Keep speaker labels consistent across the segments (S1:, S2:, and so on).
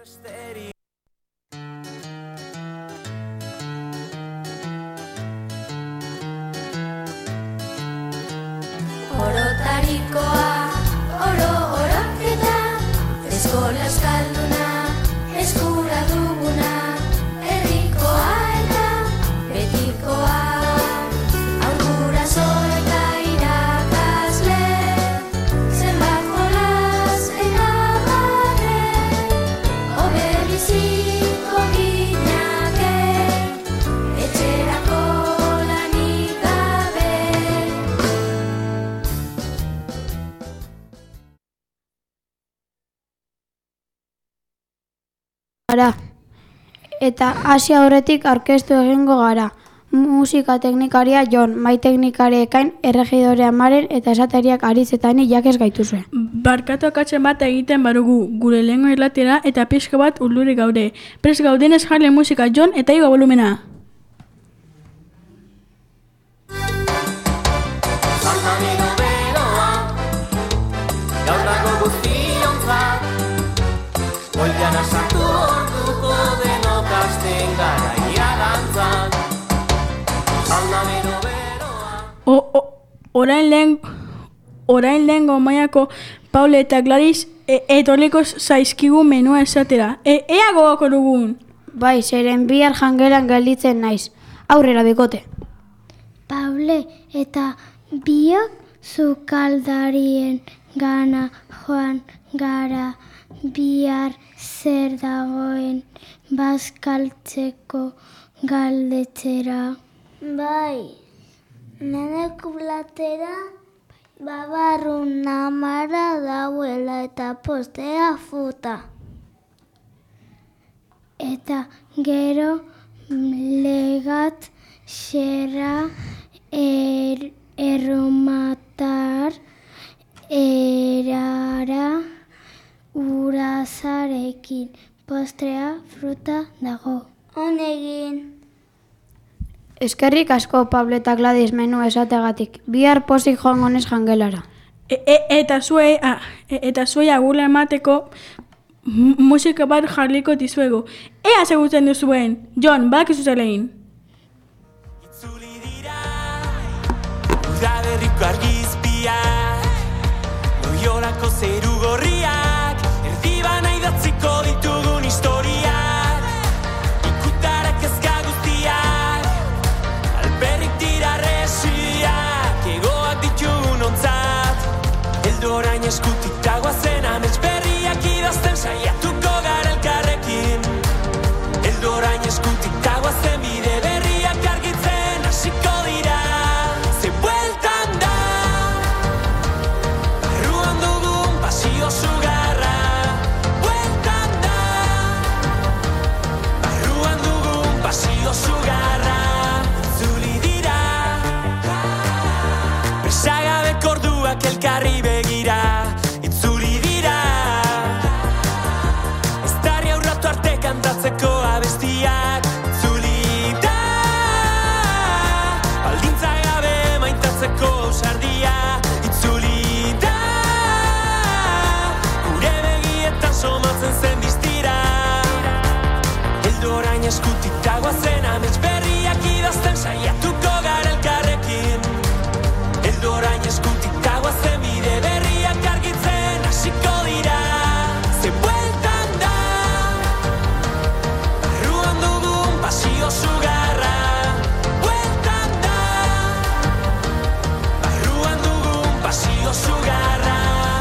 S1: Orotarikoa, oroketa, eskola eskalduna, eskura duguna, herrikoa eta betikoa. Aurguraso eta irakasle, zenbat jolas eta barre, hobe biziko ginake, etxerako lanik gabe.
S2: Gara. Eta hasi aurretik aurkeztu egingo gara. Musika teknikaria Jon, mai teknikari Ekain, erregidorea Maren eta esateriak Aritz eta ni jakez gaituzue.
S3: Barkatu akatzen bat egiten barugu, gure lehengo irlatera eta pixka bat urduri gaude. Prest gaudenez jarri musika Jon eta igo volumena.
S4: Saltamino beroa, gaur dago guztiontzat, Oian asartu orduko denok hasten gara iragantzan. Saltamino beroa.
S3: Orain lehengo maiako Paule eta Gladys etorriko zaizkigu menua esatera. Ea gogoko dugun.
S2: Bai, zeren bihar jangelan gelditzen naiz. Aurrera bikote.
S5: Paule eta biok sukaldarien gana joan gara bihar zer dagoen bazkaltzeko galdetzera. Bai, nene kublatera babarrun namara dauela eta postea futa. Eta gero legat xerra erromatar erara urazarekin postrea fruta dago. Honegin.
S2: Eskerrik asko Pablo eta Gladys menu esategatik. Bihar pozik joango nez jangelara.
S3: Eta zuei agurla emateko musika bat jarriko dizuegu. Ea segutzen duzuen, Jon, badakizu zelein.
S4: Itzuli dira, udaberriko argizpiak, Loiolako zeru gorriak, erdibana idatziko ditugun historiak, ikutarak ezka guztiak, alperrik dira resiak, egoak ditugun ontzat, eldorain eskutik dagoazen amets berriak idazten saiatuko gara elkarrekin, eldorain eskutik dagoazen bide berriak argitzen hasiko dira, ze bueltan da, barruan dugun pasio sugarra, bueltan da, barruan dugun pasio sugarra, itzuli dira, presagabeko orduak elkarri begira, itzuli dira, estarri aurratu arte kantatzeko abestiak, itzuli da, baldintza gabe maintatzeko ausardia, itzuli da, gure begietan somatzen zen distira, eldorain eskutik dagoazen amets berriak idazten saiatuko gara elkarrekin, eldorain eskutik dagoazen bide berriak argitzen hasiko dira, ze bueltan da, barruan dugun pasio sugarra, bueltan da, barruan dugun pasio sugarra,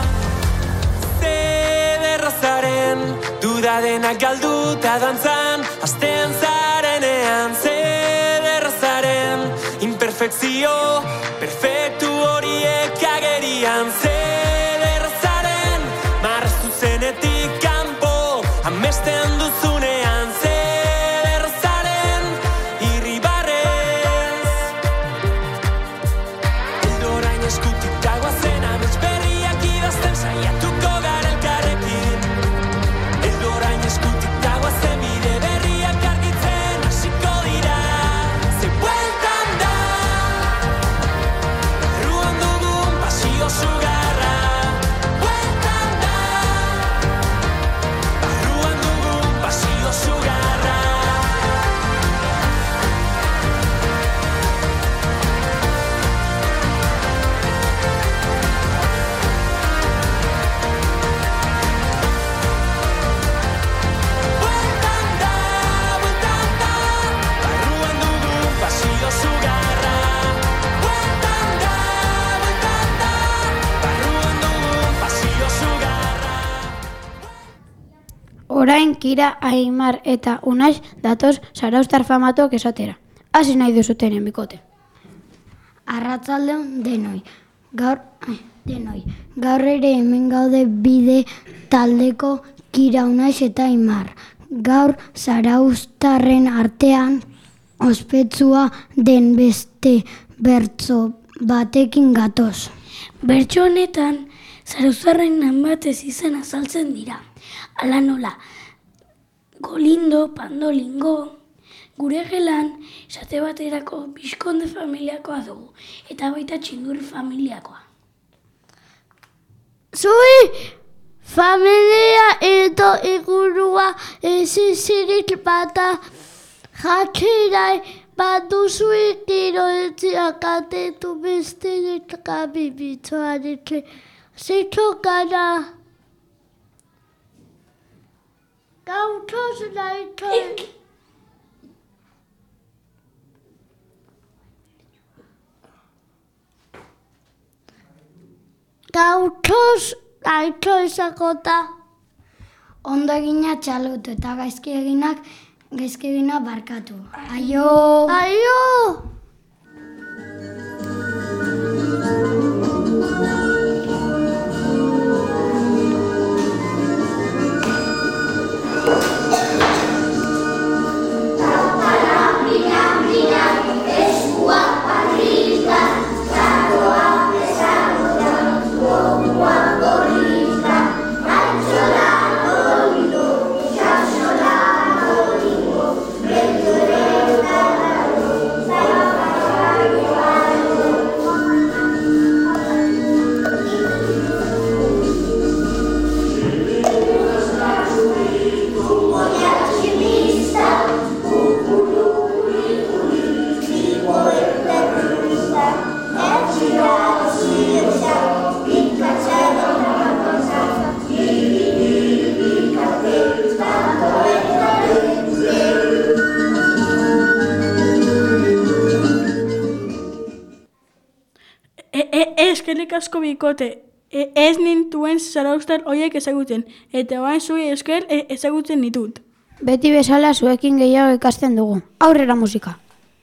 S4: zederrazaren duda denak galduta dantzan, astean zarenean, zederrazaren imperfekzio perfektu horiek agerian, zederrazaren marraztu zenetik kanpo amesten duzunean, zederrazaren irribarrez, eldorain eskutik dagoazen amets berriak idazten saiatuko gara elkarrekin, eldorain eskutik dagoazen bide berriak argitzen hasiko dira, ze bueltan da,
S2: Orain Kira, Aimar eta Unaix datoz zarauztar famatuak esatera. Hasi nahi duzutenen bikote.
S5: Arratsaldeon denoi. Gaur ere hemen gaude bide taldeko Kira, Unaix eta Aimar. Gaur zarauztarren artean ospetsua den beste bertso batekin gatoz.
S6: Bertso honetan zarauztarren hainbatez izan azaltzen dira. Hala nola, Golindo, Pandolingo, gure gelan esate baterako Bizkonde familiakoa dugu, eta baita Txindurri familiakoa.
S5: Zui familia edo igurua ezizirik bata jakirai baduzu ikiro etziak atetu besterik gabi bitzoarik zitzo gara. Gautoz naitoen. Gautoz naito izakota.
S2: Ondo egina txalotu eta gaizki egina barkatu. Aio!
S5: Aio!
S3: Eskerrik asko bikote, ez nintuen zarauztar horiek ezagutzen, eta orain zui esker ezagutzen ditut.
S2: Beti bezala zuekin gehiago ikasten dugu. Aurrera musika.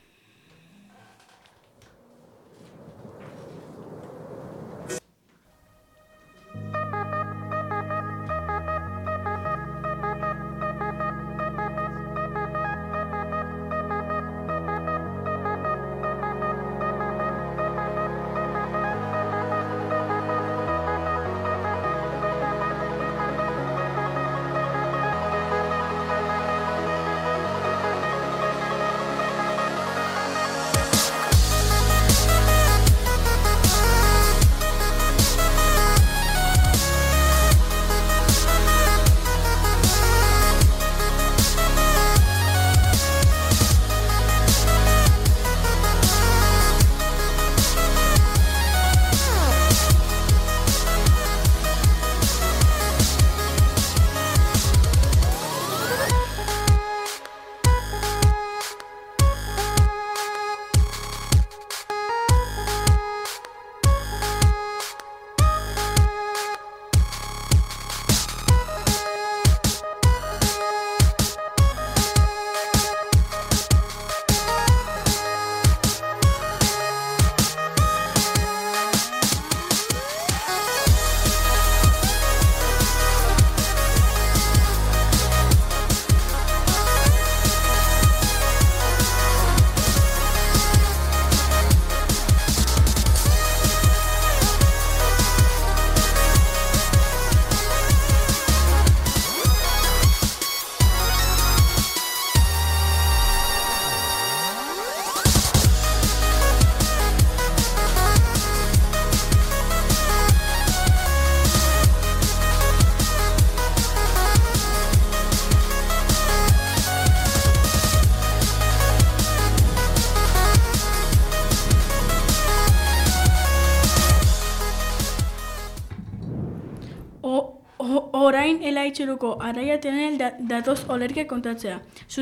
S3: Orain Elaitxeruko Arraia Tenel datoz olerkia kontatzea.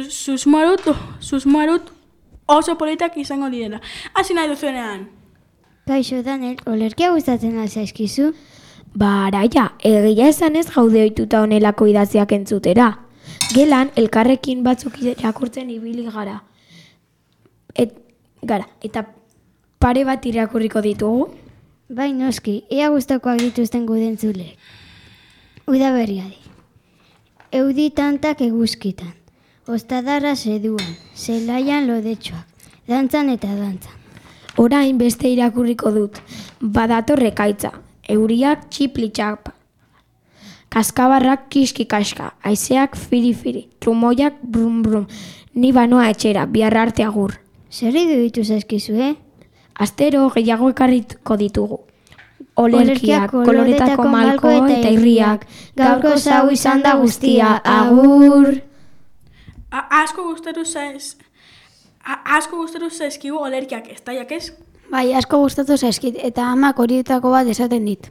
S3: Susmarut oso politak izango direla. Hasi nahi duzuenean.
S5: Kaixo, Daniel, olerkia gustatzen al zaizkizu?
S7: Araia, egia esan ez gaude ohituta honelako idatziak entzutera. Gelan, elkarrekin batzuk irakurtzen ibili gara. Eta pare bat irakurriko ditugu.
S8: Bai, noski, ea gustakoak dituzten gure entzulek. Uda berriadi. Eudi tantak eguzkitan. Ostadarra seduan, zelaian lodetxoak, dantzan eta dantzan.
S7: Orain beste irakurriko dut. Badator ekaitza, euriak txiplitxap. Kaskabarrak kiski-kaska, haizeak firi-firi, trumoiak brum-brum. Ni banoa etxera, bihar arte agur.
S8: Zer iruditu zaizkizu,
S7: Astero gehiago ekarriko ditugu. Olerkiak, koloretako malko eta irriak. Gaurko zau izan da guztia, agur!
S3: Asko gustatu zaizkigu olerkiak, ez daiak ez?
S2: Bai, asko gustatu zaizkit, eta amak horietako bat esaten dit.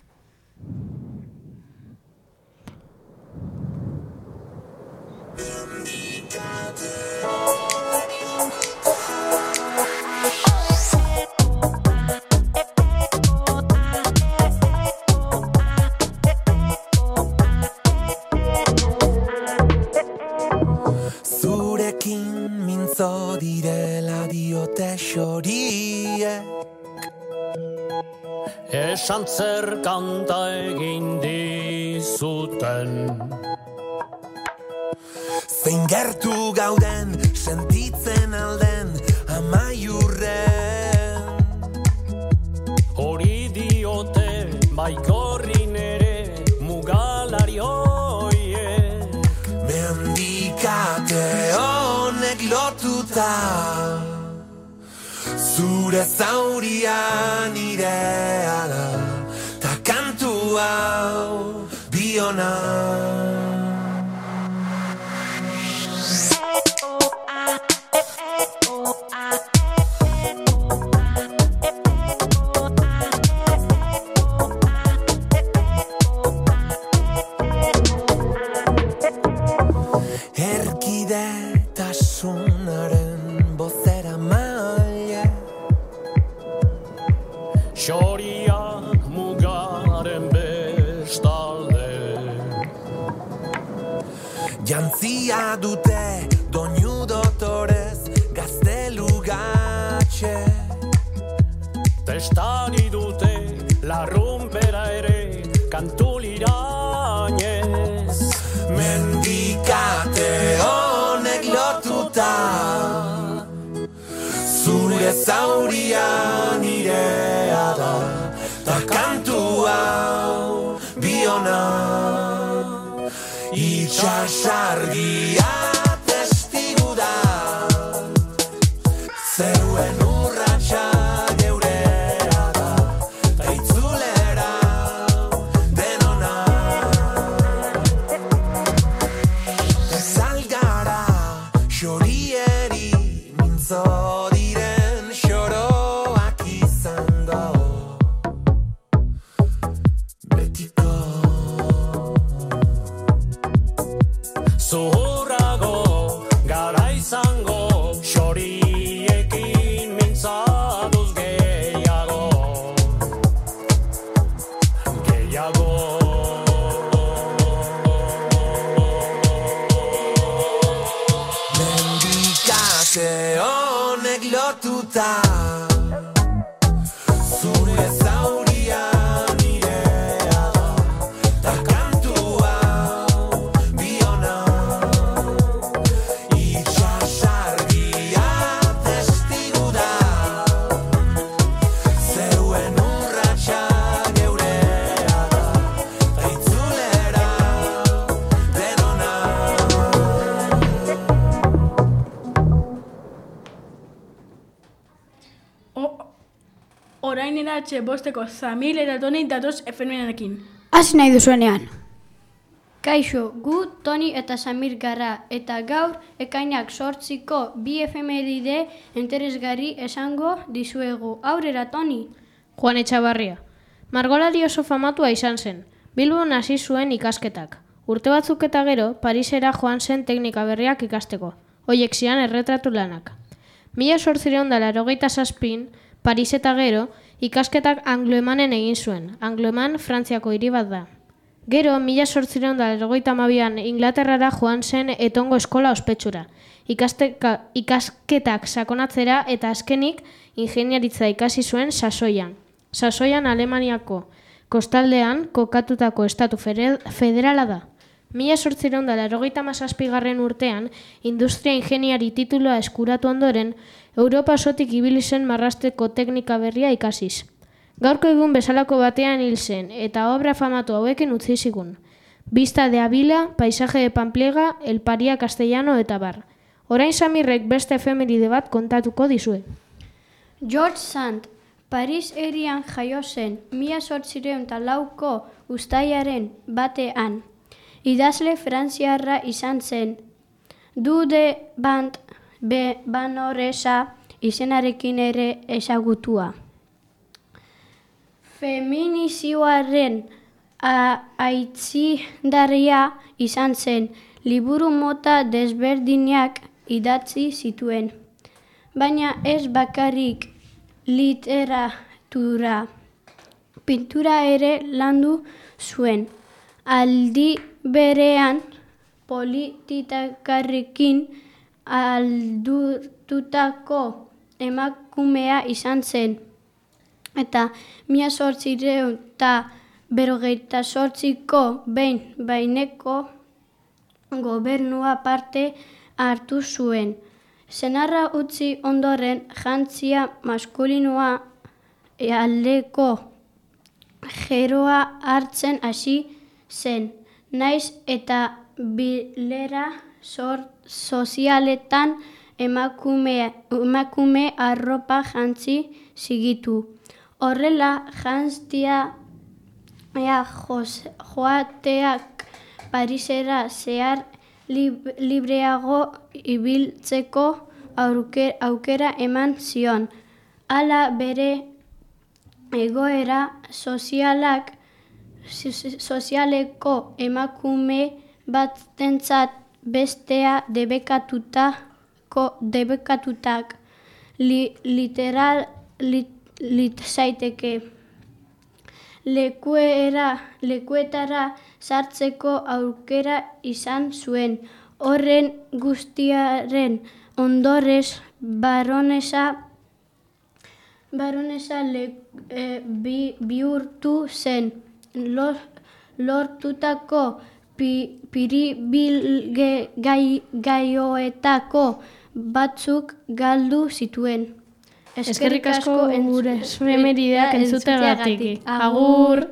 S4: Zurekin mintzo direla diote xoriek. Esan zer kanta egin dizuten. Zein gertu gauden sentitzen alden amaiurren. Hori diote baikorrin ere mugalari hoiek. Mendikate honek lotuta, zure zauria nirea da, ta kantu hau biona. Erkidetasunaren bozera maile, xoriak mugaren bestalde. Jantzia dute doinu dotorez gaztelu gatxe. Testari dute larrumpera ere kantu lirainez. Mendikate honek lotuta, zure zauria nirea da, ta kantu hau biona. Itxasargia testigu da, zeruen urratxa geurea da, ta itzulera denona. Salgara xorieri mintzo diren xoroak izango betiko. Zuhurrago gara izango xoriekin mintzatuz gehiago. Mendikate honek lotuta, zure zauria nirea da, ta kantu hau biona. Itxasargia testigu da, zeruen urratxa geurea da, ta itzulera denona.
S3: Orain eratxe bosteko Zamil eta Toni datoz efemenekin.
S2: Hasi nahi duzuenean.
S9: Kaixo, gu Toni eta Samir gara, eta gaur ekainak 8ko bi efemeride interesgarri esango dizuegu. Aurrera, Toni!
S10: Juan Etxabarria. Margolari oso famatua izan zen. Bilbon hasi zuen ikasketak. Urte batzuk eta gero, Parisera joan zen teknika berriak ikasteko. Hoiek zian erretratu lanak. 1887 Paris eta gero, Ikasketak Anglo-Emanen egin zuen. Anglo-Eman Frantziako hiri bat da. Gero, 1882an Inglaterrara joan zen Etongo eskola ospetsura. Ikasketak sakonatzera eta azkenik ingeniaritza ikasi zuen Sasoian. Sasoian Alemaniako kostaldean kokatutako estatu federala da. 1887 urtean industria ingeniari titulua eskuratu ondoren, Europa osotik ibili zen marrasteko teknika berria ikasiz. Gaurko egun bezalako batean hil zen eta obra famatu hauekin utzi zigun. Vista de Avila, Paisaje de Pamplega, El Paria Castellano eta bar. Orain Samirrek beste efemeride bat kontatuko dizue.
S9: George Sand, Paris erian jaio zen 1804ko uztailaren batean. Idazle frantziarra izan zen. Du de Bant Banoresa izenarekin ere ezagutua. Feminizioaren aitzindaria izan zen, liburu mota desberdinak idatzi zituen. Baina ez bakarrik literatura, pintura ere landu zuen. Aldi berean politikarekin aldututako emakumea izan zen. Eta 1858ko behin-behineko gobernua parte hartu zuen. Senarra utzi ondoren jantzia maskulinoa aldeko geroa hartzen hasi zen. Naiz eta bilera sozialetan emakume arropa jantzi zigitu. Horrela, jantzia joateak Parisera zehar libreago ibiltzeko aukera eman zion. Hala bere egoera sozialeko emakume batentzat bestea debekatutak zaiteke. Lekuetara sartzeko aukera izan zuen. Horren guztiaren ondorez baronesa bihurtu zen. Lortutako piribilgaioetako batzuk galdu zituen.
S10: Eskerrik asko gure efemerideak entzuteagatik. Agur!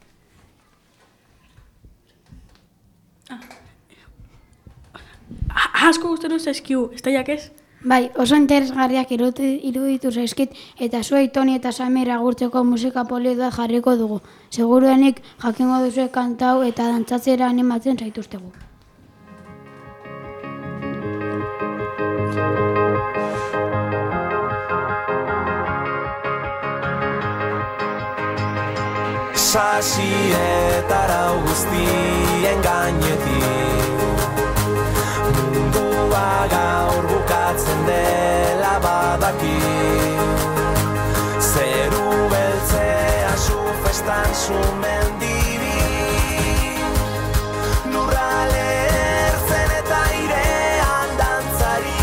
S3: Asko gustatu zaizkigu, ez da jakez?
S2: Bai, oso interesgarriak iruditu zaizkit eta zuei Toni eta Samir agurtzeko musika polit bat jarriko dugu. Seguruenik jakingo duzue kantau eta dantzatzera animatzen zaituztegu.
S4: Sasietara guztien gainetik mundua gaur bukatzen dela badaki zeru beltzea zu festan sumendibi lurrale ertzen eta airean dantzari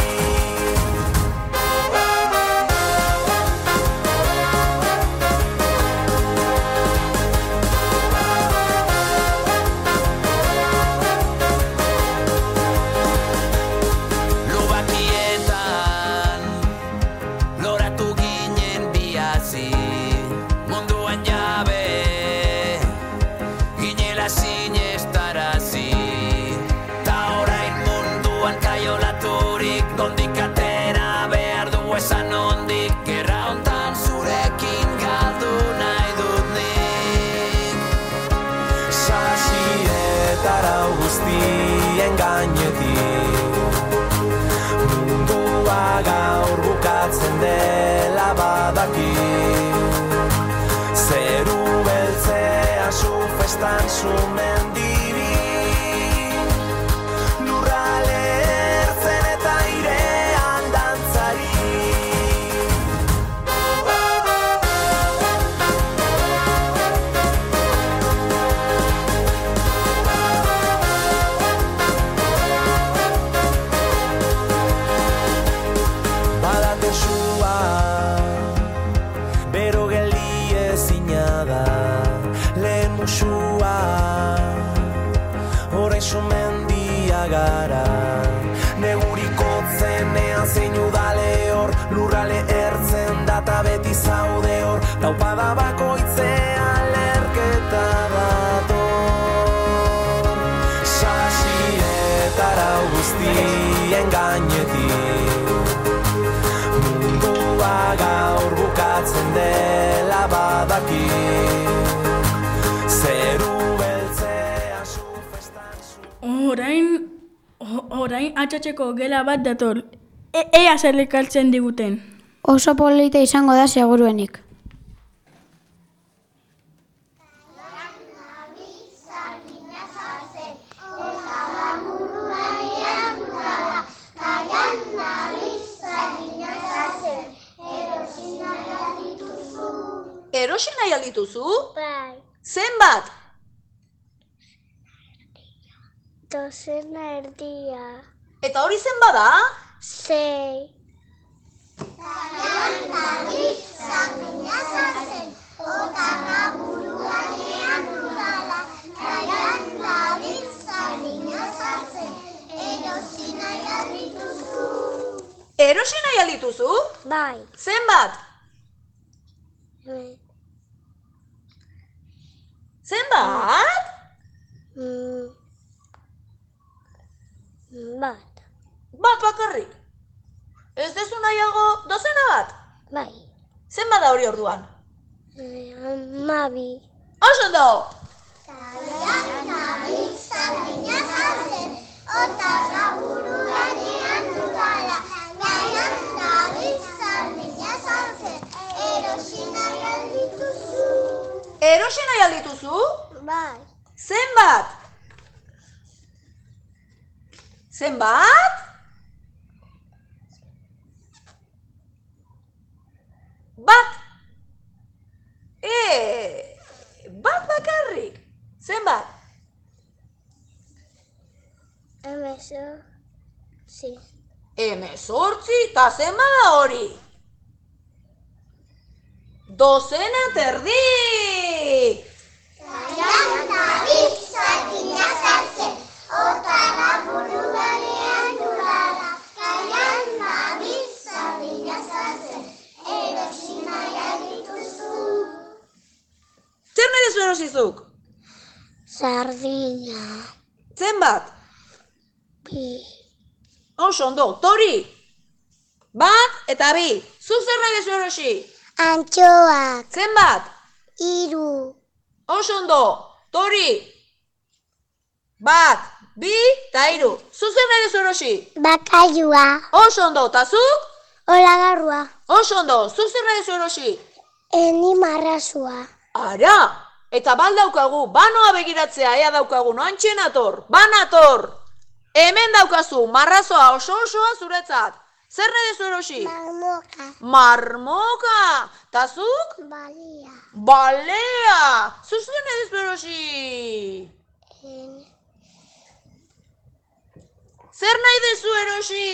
S4: guztien gainetik mundua gaur bukatzen dela badaki zeru beltzea zu festan sumendibi lurrale ertzen eta airean dantzari orain sumendia gara. Neguriko zenean zein udale hor, lurrale ertzen data beti zaude hor, taupada bakoitzean lerketa dator. Sasietara guztien gainetik, mundua gaur bukatzen dela badaki. Zeru beltzea zu festan zu.
S3: Orain atxatxeko gela bat dator. Ea zer lekaltzen diguten.
S2: Oso polita izango da seguruenik.
S11: Erosi nahi aldituzu?
S5: Bai.
S11: Zenbat?
S5: 2
S11: Eta hori zenbat da?
S5: 6.
S11: Erosi nahi aldituzu?
S5: Bai.
S11: Zenbat? Zenbat?
S5: Bat.
S11: Bat bakarrik. Ez dezu nahiago dozena bat?
S5: Bai.
S11: Zenbat da hori orduan?
S5: 12.
S11: Oso ondo! Erosi nahi aldituzu?
S5: Bai.
S11: Zenbat? Zenbat? Bat. Bat bakarrik. Zenbat?
S5: 18.
S11: 18, ta zenbat da hori? 12 terdi! Zer nahi dezu erosizuk?
S5: Sardina.
S11: Zenbat?
S5: 2.
S11: Oso ondo, tori! Bat eta 2. Zuk zer nahi dezu erosi?
S5: Antxoak.
S11: Zenbat?
S5: 3.
S11: Oso ondo, tori! Bat, 2 eta 3. Zuk zer nahi dezu erosi?
S5: Bakailua.
S11: Oso ondo, eta zuk?
S5: Olagarrua.
S11: Oso ondo, zuk zer nahi dezu erosi?
S5: Eni marrazua.
S11: Ara! Eta bal daukagu, banoa begiratzea, ea daukagu, noantxen ator, banator! Hemen daukazu, marrazoa oso-osoa zuretzat. Zer nahi dezu erosi?
S5: Marmoka.
S11: Marmoka! Ta zuk?
S5: Balia.
S11: Balea! Zuk zer nahi dezu erosi? Zer nahi dezu erosi?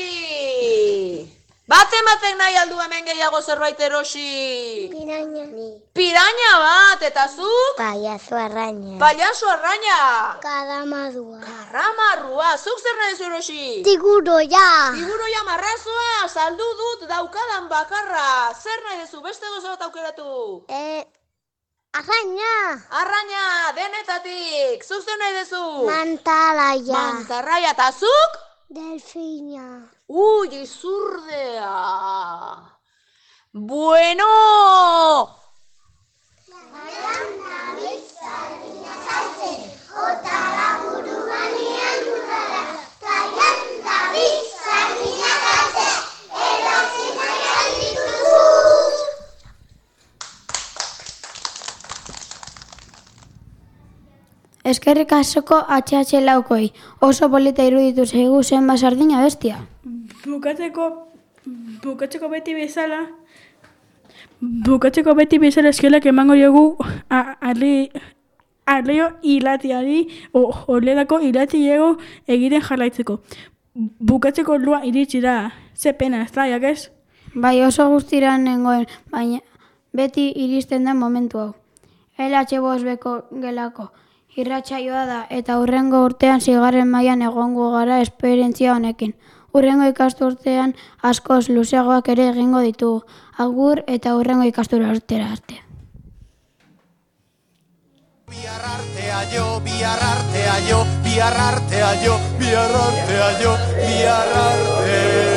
S11: Batek nahi aldu hemen gehiago zerbait erosi.
S5: Piraña.
S11: Piraña bat, eta zuk?
S5: Payaso arraña.
S11: Payaso arraña.
S5: Karamadua.
S11: Karamarrua, zuk zer nahi dezu erosi?
S5: Tiguroia.
S11: Tiguroia marrazoa, saldu dut daukadan bakarra. Zer nahi dezu, beste gozo bat aukeratu?
S5: Arraña.
S11: Arraña, denetatik. Zuk zer nahi dezu?
S5: Mantaraia.
S11: Mantarraia, eta zuk?
S5: Delfina.
S11: Ui, izurdea. Bueno!
S2: Eskerrik asko HH laukoi. Oso polita iruditu zaigu zenba sardina bestia.
S3: Bukatzeko beti bezala eskelak emango diogu arleo ilatiari oledako ilatiego egiten jarraitzeko. Bukatzeko lua iritsi da, ze pena, ez da, jakez?
S2: Bai, oso guztira nengoen, baina beti iristen da momentu hau. LH5beko gelako irratsaioa da eta hurrengo urtean 6. mailan egongo gara esperientzia honekin. Hurrengo ikasturtean askoz luzeagoak ere egingo ditugu. Agur eta hurrengo ikastura urtera arte.
S12: Bihar artea jo, bihar artea jo, bihar artea jo, bihar artea jo, bihar artea.